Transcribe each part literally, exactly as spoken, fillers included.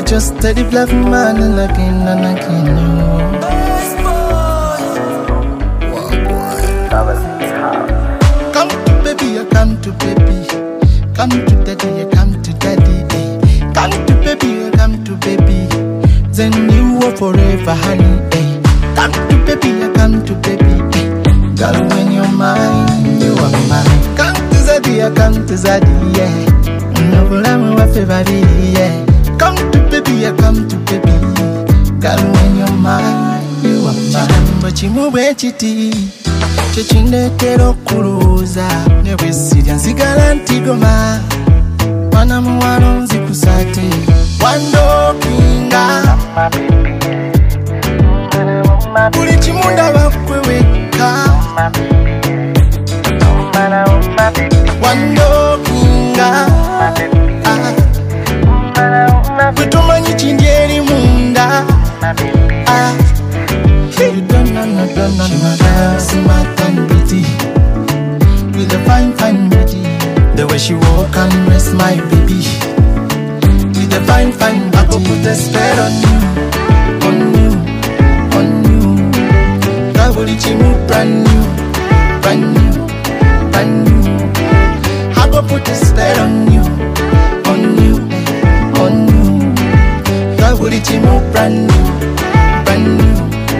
just steady black man and again and again. Come to baby, I come to baby. Come to daddy, I come to daddy. Eh. Come to baby, I come to baby. Then you are forever, honey. Eh. Come to baby, I come to baby. Eh. Girl, when you're mine, you are mine. Come to Zaddy, I come to Zaddy, yeah. No problem with everybody, yeah. Come to baby, I come to baby. Girl, when you're mine, you are mine. But you move it, chitty. Chechinde tero kuruza. Never see the cigarette goma. Wana mwano nzikusate. Wando kinga. Kuli chimunda wakweweka. Wando kinga. Kutumanyi chindieri munda. Ah. You don't know, no, don't know. She my girl, smart and pretty, with a fine, fine body. The way she walk and rest my baby, with a fine, fine body. I go put a spell on you, on you, on you. Kavolichimu brand new, brand new, brand new. I go put a spell on you, on you, on you. Kavolichimu brand new, brand new.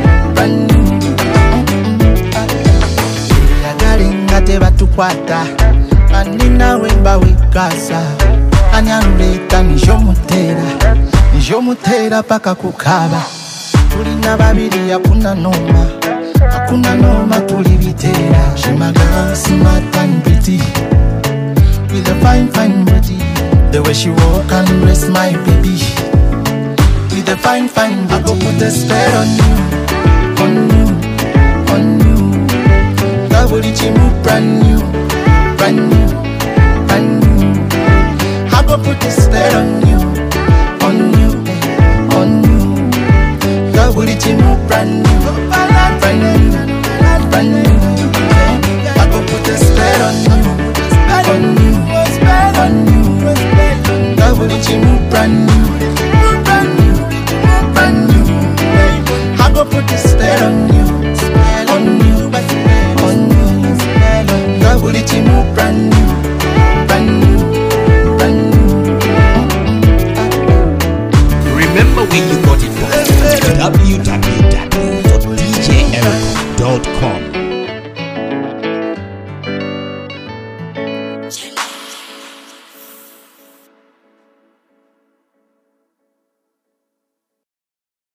Yagaringa batukwata Andina wemba wikasa Anyanuleta nijo mutera Nijo mutera paka kukaba Tulina babiri hakuna noma Hakuna noma tulibitera She my girl, smart and pretty, with a fine, fine body. The way she walk and rest my baby, with a fine, fine body. I go put a spell on you, on you, on you. Kavolichimu brand new, brand new, brand new. I go put a spell on you, on you, on you. Kavolichimu brand new, brand new, brand new. I go put a spell on you, on you, on you. Kavolichimu brand new.